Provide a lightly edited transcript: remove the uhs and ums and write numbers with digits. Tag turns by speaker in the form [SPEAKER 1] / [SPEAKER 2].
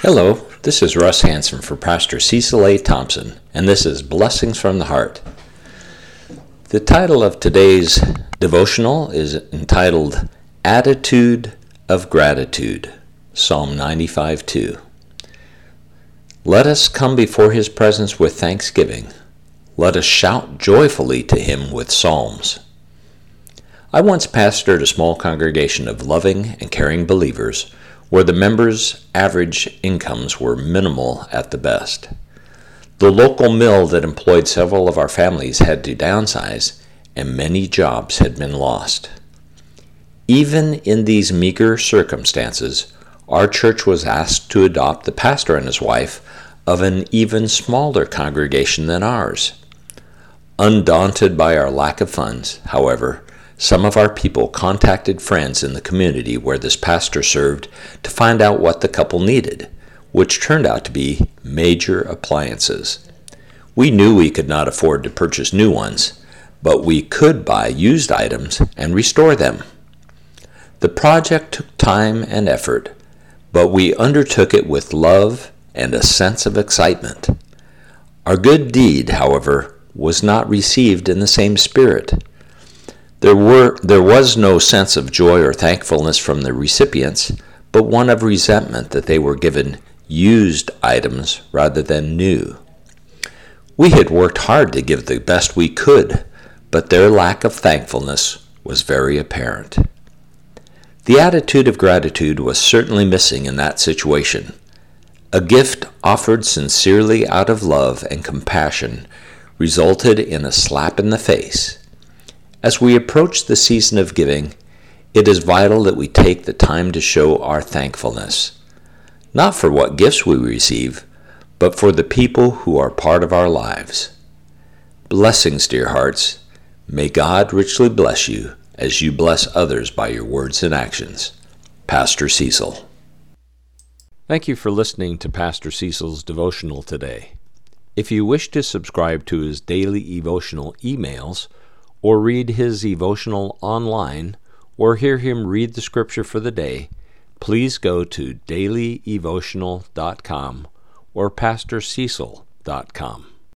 [SPEAKER 1] Hello, this is Russ Hanson for Pastor Cecil A. Thompson, and this is Blessings from the Heart. The title of today's devotional is entitled Attitude of Gratitude, Psalm 95:2. Let us come before His presence with thanksgiving. Let us shout joyfully to Him with psalms. I once pastored a small congregation of loving and caring believers where the members' average incomes were minimal at the best. The local mill that employed several of our families had to downsize, and many jobs had been lost. Even in these meager circumstances, our church was asked to adopt the pastor and his wife of an even smaller congregation than ours. Undaunted by our lack of funds, however, some of our people contacted friends in the community where this pastor served to find out what the couple needed, which turned out to be major appliances. We knew we could not afford to purchase new ones, but we could buy used items and restore them. The project took time and effort, but we undertook it with love and a sense of excitement. Our good deed, however, was not received in the same spirit. There was no sense of joy or thankfulness from the recipients, but one of resentment that they were given used items rather than new. We had worked hard to give the best we could, but their lack of thankfulness was very apparent. The attitude of gratitude was certainly missing in that situation. A gift offered sincerely out of love and compassion resulted in a slap in the face. As we approach the season of giving, it is vital that we take the time to show our thankfulness, not for what gifts we receive, but for the people who are part of our lives. Blessings, dear hearts. May God richly bless you as you bless others by your words and actions. Pastor Cecil.
[SPEAKER 2] Thank you for listening to Pastor Cecil's devotional today. If you wish to subscribe to his daily devotional emails, or read his devotional online, or hear him read the scripture for the day, please go to dailydevotional.com or pastorcecil.com.